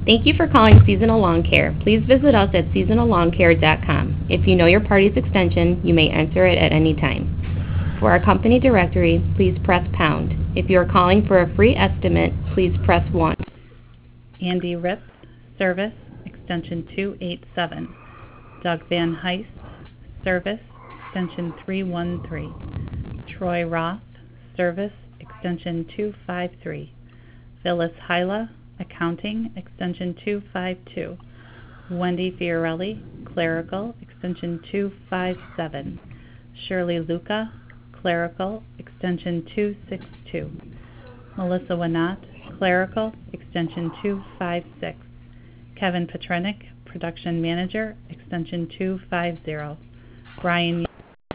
Thank you for calling Seasonal Lawn Care. Please visit us at seasonallawncare.com. If you know your party's extension, you may enter it at any time. For our company directory, please press pound. If you are calling for a free estimate, please press 1. Andy Rips, Service, extension 287. Doug Van Heist, Service, extension 313. Troy Roth, Service, extension 253. Phyllis Hyla, Accounting, extension 252. Wendy Fiorelli, Clerical, extension 257. Shirley Luca, Clerical, extension 262. Melissa Wanat, Clerical, extension 256. Kevin Petrenick, Production Manager, extension 250. Brian.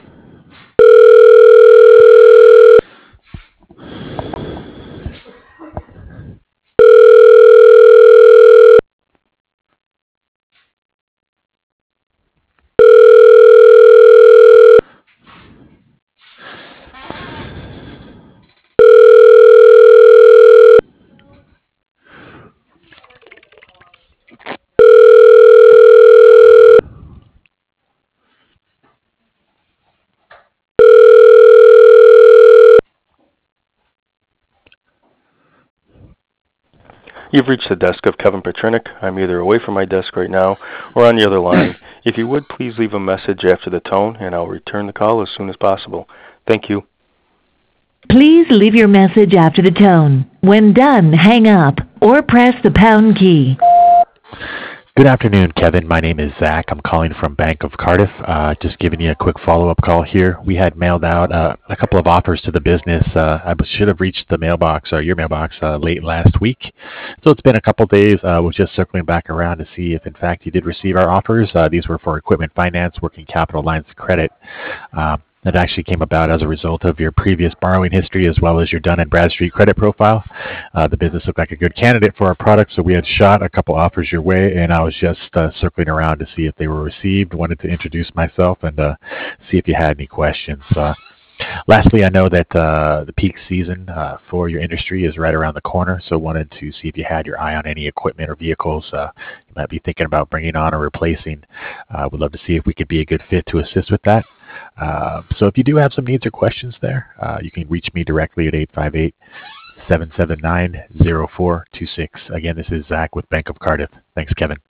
You've reached the desk of Kevin Petrenick. I'm either away from my desk right now or on the other line. If you would, please leave a message after the tone, and I'll return the call as soon as possible. Thank you. Please leave your message after the tone. When done, hang up or press the pound key. Good afternoon, Kevin. My name is Zach. I'm calling from Bank of Cardiff. Just giving you a quick follow-up call here. We had mailed out a couple of offers to the business. I should have reached the mailbox, or your mailbox, late last week. So it's been a couple days. We're just circling back around to see if, in fact, you did receive our offers. These were for equipment finance, working capital lines of credit. That actually came about as a result of your previous borrowing history as well as your Dun & Bradstreet credit profile. The business looked like a good candidate for our product, so we had shot a couple offers your way, and I was just circling around to see if they were received. Wanted to introduce myself and see if you had any questions. Lastly, I know that the peak season for your industry is right around the corner, so wanted to see if you had your eye on any equipment or vehicles you might be thinking about bringing on or replacing. Would love to see if we could be a good fit to assist with that. So if you do have some needs or questions there, you can reach me directly at 858-779-0426. Again, this is Zach with Bank of Cardiff. Thanks, Kevin.